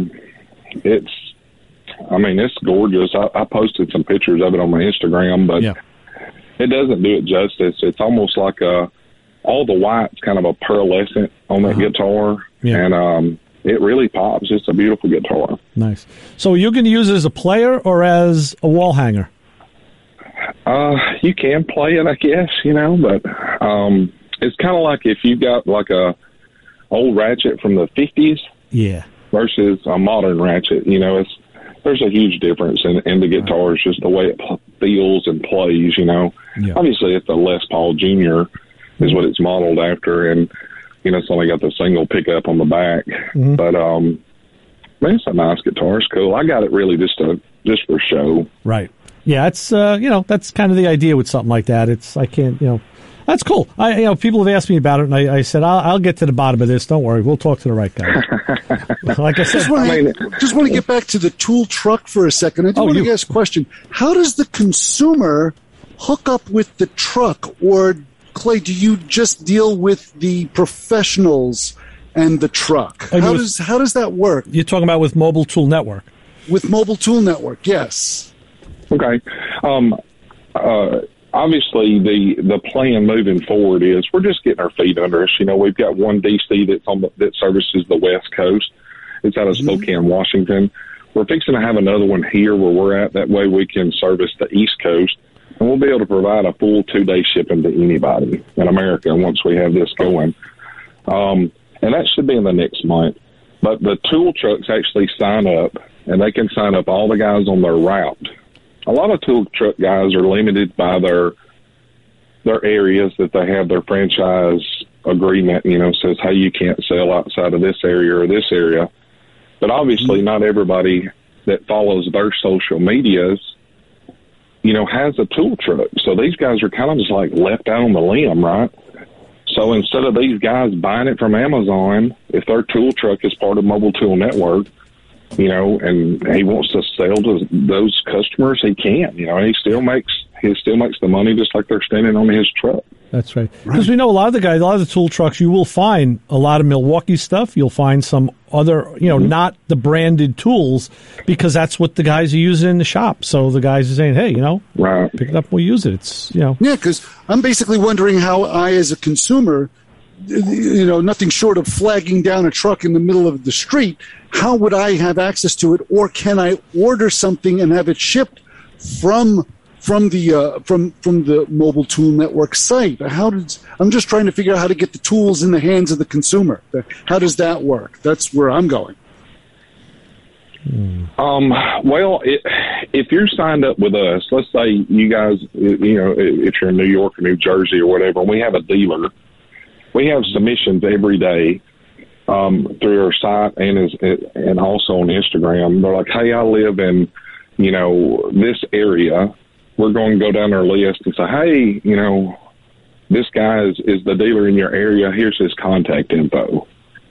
It's gorgeous. I posted some pictures of it on my Instagram, but it doesn't do it justice. It's almost like all the white's kind of a pearlescent on that guitar, and it really pops. It's a beautiful guitar. Nice. So you're going to use it as a player or as a wall hanger? You can play it, I guess, but it's kind of like if you got like a old ratchet from the 50s versus a modern ratchet. There's a huge difference in the guitars, just the way it feels and plays, Obviously, it's a Les Paul Jr. is what it's modeled after, and, it's only got the single pickup on the back. Mm-hmm. But, it's a nice guitar. It's cool. I got it really just for show. Right. Yeah, it's, that's kind of the idea with something like that. That's cool. People have asked me about it, and I said, I'll get to the bottom of this. Don't worry. We'll talk to the right guy. Like I said, just want to get back to the tool truck for a second. I do want to ask a question. How does the consumer hook up with the truck? Or, Clay, do you just deal with the professionals and the truck? How does that work? You're talking about with Mobile Tool Network? With Mobile Tool Network, yes. Okay. Obviously, the plan moving forward is we're just getting our feet under us. We've got one DC that services the West Coast. It's out of Spokane, Washington. We're fixing to have another one here where we're at. That way we can service the East Coast, and we'll be able to provide a full 2-day shipping to anybody in America once we have this going. And that should be in the next month. But the tool trucks actually sign up, and they can sign up all the guys on their route. A lot of tool truck guys are limited by their areas that they have their franchise agreement, says, hey, you can't sell outside of this area or this area. But obviously not everybody that follows their social medias, has a tool truck. So these guys are kind of just like left out on the limb, right? So instead of these guys buying it from Amazon, if their tool truck is part of Mobile Tool Network, and he wants to sell to those customers, he can, and he still makes the money just like they're standing on his truck. That's right. Because we know a lot of the tool trucks, you will find a lot of Milwaukee stuff. You'll find some other, not the branded tools, because that's what the guys are using in the shop. So the guys are saying, hey, right, pick it up, we'll use it. It's, Yeah, because I'm basically wondering how I, as a consumer, nothing short of flagging down a truck in the middle of the street, how would I have access to it? Or can I order something and have it shipped from the Mobile Tool Network site? I'm just trying to figure out how to get the tools in the hands of the consumer. How does that work? That's where I'm going. Well, if you're signed up with us, let's say you guys, if you're in New York or New Jersey or whatever, and we have a dealer, we have submissions every day through our site and also on Instagram. They're like, hey, I live in, this area. We're going to go down our list and say, hey, this guy is the dealer in your area. Here's his contact info.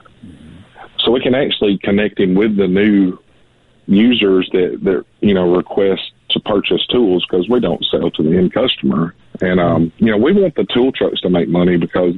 So we can actually connect him with the new users that request to purchase tools, because we don't sell to the end customer. And, we want the tool trucks to make money, because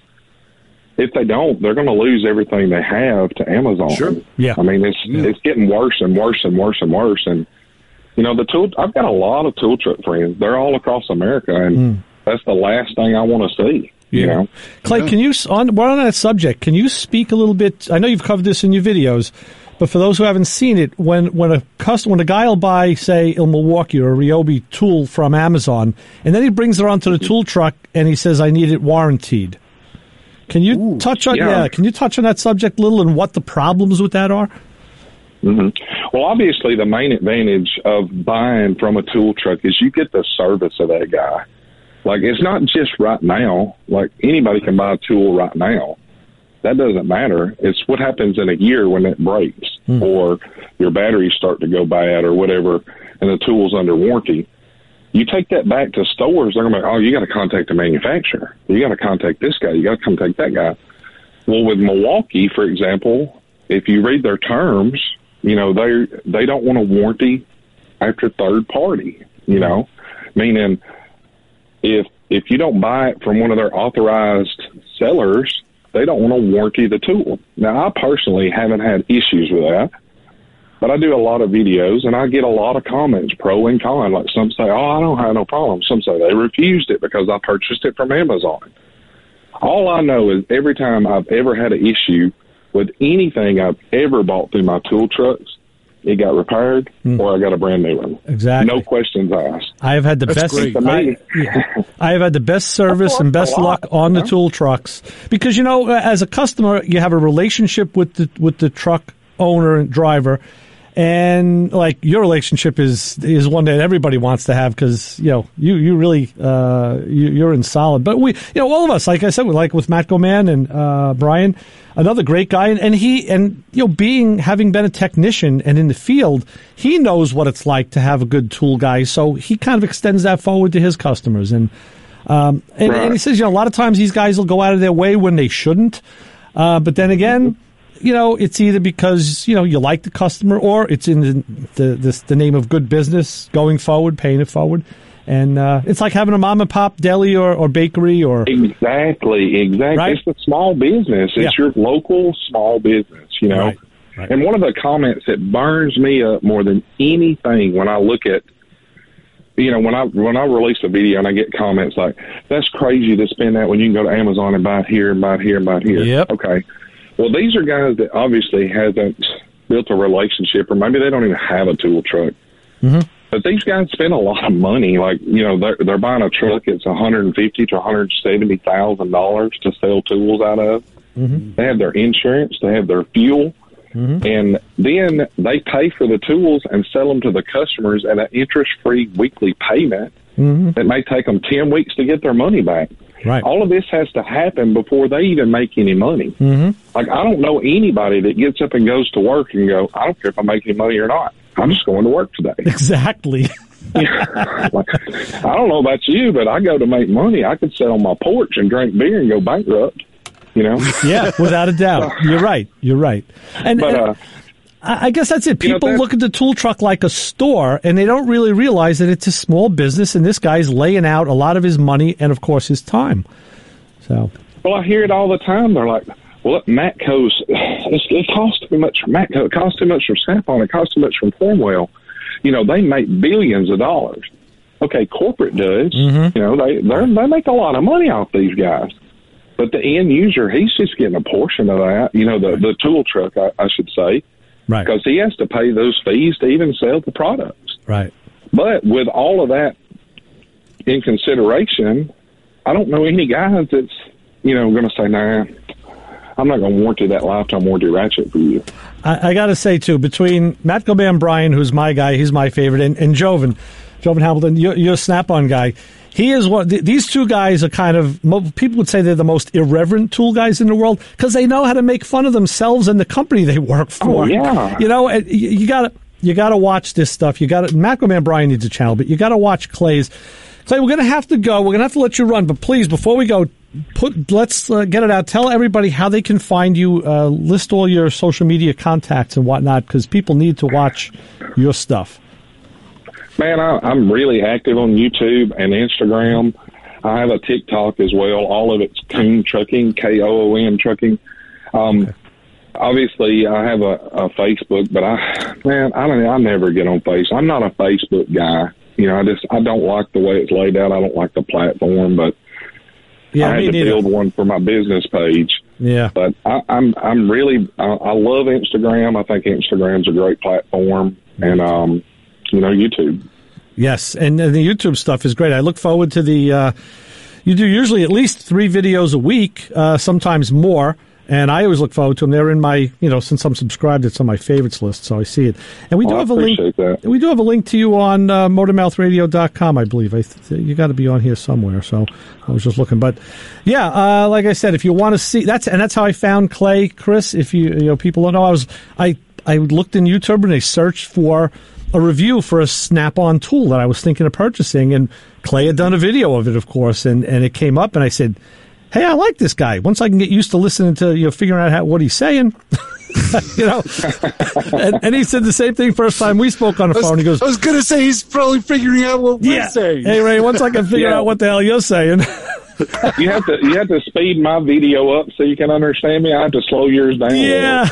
if they don't, they're going to lose everything they have to Amazon. Sure. Yeah. I mean, it's getting worse and worse and worse and worse. And, I've got a lot of tool truck friends. They're all across America, and that's the last thing I want to see. Clay, can you, we're on that subject, can you speak a little bit? I know you've covered this in your videos, but for those who haven't seen it, when a guy will buy, say, a Milwaukee or a Ryobi tool from Amazon, and then he brings it onto the tool truck and he says, I need it warranted. Can you touch on that subject a little, and what the problems with that are? Mm-hmm. Well, obviously, the main advantage of buying from a tool truck is you get the service of that guy. Like, it's not just right now. Like, anybody can buy a tool right now. That doesn't matter. It's what happens in a year when it breaks or your batteries start to go bad or whatever, and the tool's under warranty. You take that back to stores, they're going to be, oh, you got to contact the manufacturer. You got to contact this guy. You got to contact that guy. Well, with Milwaukee, for example, if you read their terms, they don't want a warranty after third party, meaning if you don't buy it from one of their authorized sellers, they don't want to warranty the tool. Now, I personally haven't had issues with that, but I do a lot of videos, and I get a lot of comments, pro and con. Like, some say, oh, I don't have no problem. Some say they refused it because I purchased it from Amazon. All I know is every time I've ever had an issue with anything I've ever bought through my tool trucks, it got repaired or I got a brand new one. Exactly. No questions asked. I have had the I have had the best service and best luck on the tool trucks, because as a customer, you have a relationship with the truck owner and driver, and like your relationship is one that everybody wants to have, because you really you're in solid. But we all of us, like I said, we like with Matt Goman and Brian, another great guy, and having been a technician and in the field, he knows what it's like to have a good tool guy. So he kind of extends that forward to his customers, and he says a lot of times these guys will go out of their way when they shouldn't, but then again, it's either because, you like the customer, or it's in the name of good business going forward, paying it forward. And it's like having a mom and pop deli or bakery or. Exactly. Right? It's a small business. It's your local small business, Right. And one of the comments that burns me up more than anything when I look at, when I release a video and I get comments like, that's crazy to spend that when you can go to Amazon and buy it here and buy it here and buy it here. Yep. Okay. Well, these are guys that obviously hasn't built a relationship, or maybe they don't even have a tool truck. Mm-hmm. But these guys spend a lot of money. Like, they're buying a truck. It's $150,000 to $170,000 to sell tools out of. Mm-hmm. They have their insurance. They have their fuel. And then they pay for the tools and sell them to the customers at an interest-free weekly payment that may take them 10 weeks to get their money back. Right. All of this has to happen before they even make any money. Like, I don't know anybody that gets up and goes to work and go, I don't care if I make any money or not. I'm just going to work today. Exactly. Like, I don't know about you, but I go to make money. I could sit on my porch and drink beer and go bankrupt, you know? Yeah, without a doubt. You're right. And, but, I guess that's it. People look at the tool truck like a store, and they don't really realize that it's a small business, and this guy's laying out a lot of his money and, of course, his time. So, well, I hear it all the time. They're like, well, Matco's, it costs too much for Matco. It costs too much from Snap-on. It costs too much from Cornwell. You know, they make billions of dollars. Okay, corporate does. You know, they make a lot of money off these guys. But the end user, he's just getting a portion of that. You know, the tool truck, I should say. Right. Because he has to pay those fees to even sell the products. Right. But with all of that in consideration, I don't know any guys that's, you know, going to say, nah, I'm not going to warranty that lifetime warranty ratchet for you. I got to say, too, between Matt Goban Bryan, who's my guy, he's my favorite, and Jovan Hamilton, you're a Snap-on guy. He is one. These two guys are kind of, people would say they're the most irreverent tool guys in the world because they know how to make fun of themselves and the company they work for. Oh, yeah. You know, you got to watch this stuff. Matt Goban Bryan needs a channel, but you got to watch Clay's. Clay, we're going to have to go. We're going to have to let you run, but please, before we go, let's get it out. Tell everybody how they can find you. List all your social media contacts and whatnot because people need to watch your stuff. Man, I'm really active on YouTube and Instagram. I have a TikTok as well. All of it's Koon Trucking, Koom Trucking. Obviously, I have a Facebook, but I never get on Facebook. I'm not a Facebook guy. You know, I don't like the way it's laid out. I don't like the platform, but yeah, I had to build one for my business page. Yeah, but I'm really I love Instagram. I think Instagram's a great platform, and you know, YouTube. Yes, and the YouTube stuff is great. I look forward to the. You do usually at least 3 videos a week, sometimes more. And I always look forward to them. They're in my, you know, since I'm subscribed, it's on my favorites list, so I see it. And we do have a link. That. We do have a link to you on motormouthradio.com, I believe. You got to be on here somewhere. So I was just looking, but yeah, like I said, if you want to see that's how I found Clay, Chris. If you know, people don't know, I looked in YouTube and I searched for a review for a Snap-on tool that I was thinking of purchasing, and Clay had done a video of it, of course, and it came up, and I said, hey, I like this guy. Once I can get used to listening to, you know, figuring out what he's saying, you know. And he said the same thing first time we spoke on the phone. He goes, I was going to say he's probably figuring out what we're saying. Hey, Ray, once I can figure out what the hell you're saying. You have to speed my video up so you can understand me. I have to slow yours down. Yeah.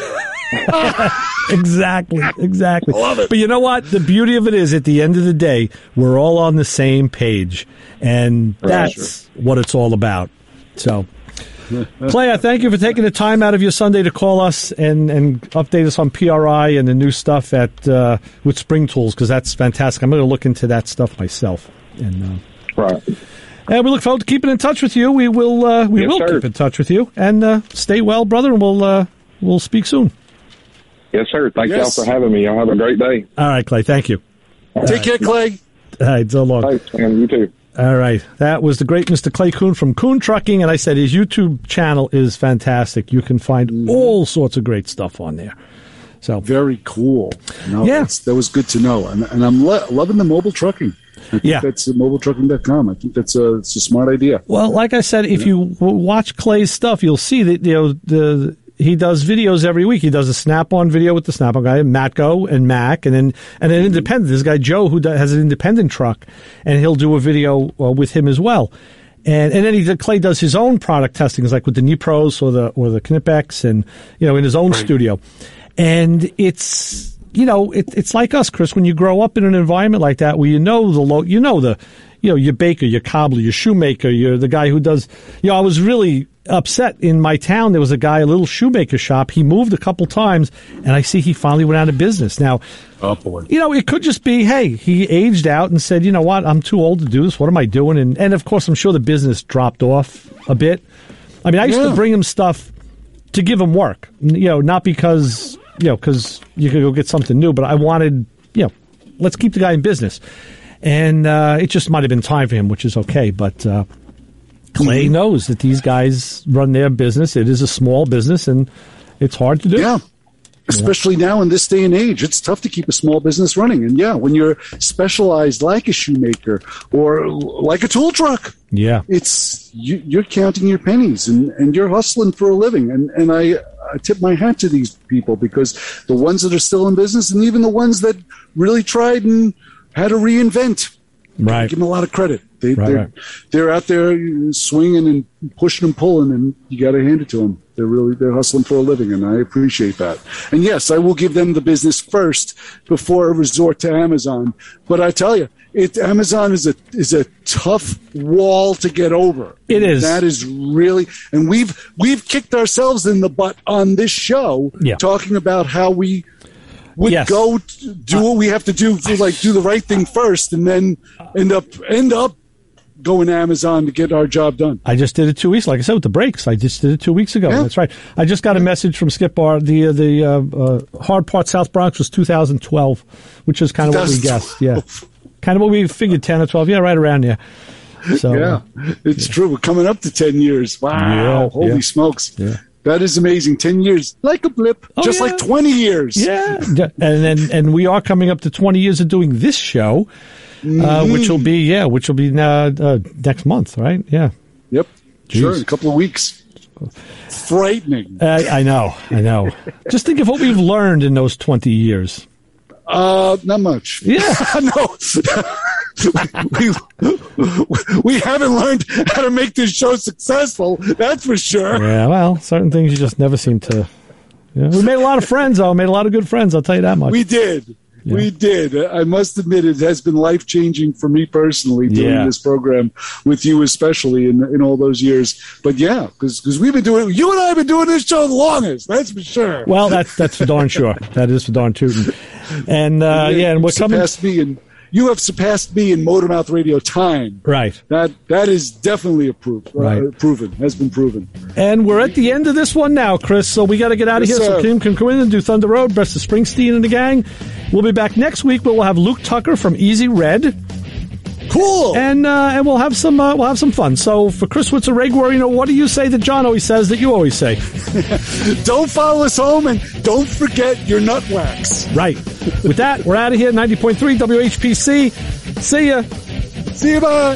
Exactly. I love it. But you know what? The beauty of it is, at the end of the day, we're all on the same page, and that's what it's all about. So, Clay, I thank you for taking the time out of your Sunday to call us and update us on PRI and the new stuff at with Spring Tools, because that's fantastic. I'm going to look into that stuff myself. And and we look forward to keeping in touch with you. We will keep in touch with you, and stay well, brother, and we'll speak soon. Yes, sir. Thank y'all for having me. Y'all have a great day. All right, Clay. Thank you. Take care, Clay. All right, so long. Thanks, man. You too. All right. That was the great Mr. Clay Koon from Koon Trucking, and I said his YouTube channel is fantastic. You can find all sorts of great stuff on there. So very cool. No, that was good to know, and I'm loving the mobile trucking. I think that's mobiletrucking.com. I think it's a smart idea. Well, like I said, if you watch Clay's stuff, you'll see that he does videos every week. He does a Snap-on video with the Snap-on guy, Matco and Mac, and then an independent. This guy Joe who has an independent truck, and he'll do a video with him as well. And then Clay does his own product testings, like with the Nipros or the Knipex, and in his own studio. And it's it's like us, Chris. When you grow up in an environment like that, where your baker, your cobbler, your shoemaker, you're the guy who does. I was really upset in my town. There was a guy, a little shoemaker shop. He moved a couple times, and I see he finally went out of business. Now, oh boy, it could just be, hey, he aged out and said, you know what, I'm too old to do this. What am I doing? And of course, I'm sure the business dropped off a bit. I mean, I used to bring him stuff to give him work, not because because you could go get something new. But I wanted, let's keep the guy in business. And it just might have been time for him, which is okay. But Clay knows that these guys run their business. It is a small business, and it's hard to do. Yeah. Especially now in this day and age, it's tough to keep a small business running. And when you're specialized like a shoemaker or like a tool truck, it's you're counting your pennies and you're hustling for a living. And I tip my hat to these people, because the ones that are still in business, and even the ones that really tried and had to reinvent, right? Give them a lot of credit. They're out there swinging and pushing and pulling, and you got to hand it to them. They're hustling for a living, and I appreciate that. And yes, I will give them the business first before I resort to Amazon. But I tell you, Amazon is a tough wall to get over. It is. That is really, and we've kicked ourselves in the butt on this show, talking about how we would go do what we have to do, do the right thing first, and then end up going to Amazon to get our job done. I just did it 2 weeks, like I said, with the brakes. I just did it 2 weeks ago. Yeah. That's right. I just got a message from Skip Bar. The Hard Part South Bronx was 2012, which is kind of what we guessed. Yeah, kind of what we figured, 10 or 12. Yeah, right around there. So it's true. We're coming up to 10 years. Wow! Holy smokes! Yeah. That is amazing. 10 years, like a blip, just like 20 years. Yeah, and we are coming up to 20 years of doing this show. Which will be next month, right? Yeah. Yep. Jeez. Sure, in a couple of weeks. Frightening. I know. Just think of what we've learned in those 20 years. Not much. Yeah. No. we haven't learned how to make this show successful. That's for sure. Yeah. Well, certain things you just never seem to. Yeah. We made a lot of friends, though. Made a lot of good friends. I'll tell you that much. We did. Yeah. We did. I must admit, it has been life-changing for me personally doing this program with you, especially in all those years. But because we've been doing, you and I have been doing this show the longest. That's for sure. Well, that's for darn sure. That is for darn tootin'. And and we're coming. You have surpassed me in Motormouth Radio time. Right. That is definitely approved. Proven. Has been proven. And we're at the end of this one now, Chris. So we got to get out of here. So Kim can come in and do Thunder Road, Best of Springsteen and the gang. We'll be back next week, but we'll have Luke Tucker from Easy Red. Cool. And we'll have some fun. So for Chris Switzer, Ray Guarino, what do you say that John always says that you always say? Don't follow us home, and don't forget your nut wax. Right. With that, we're out of here. 90.3 WHPC. See ya. See you. Bye.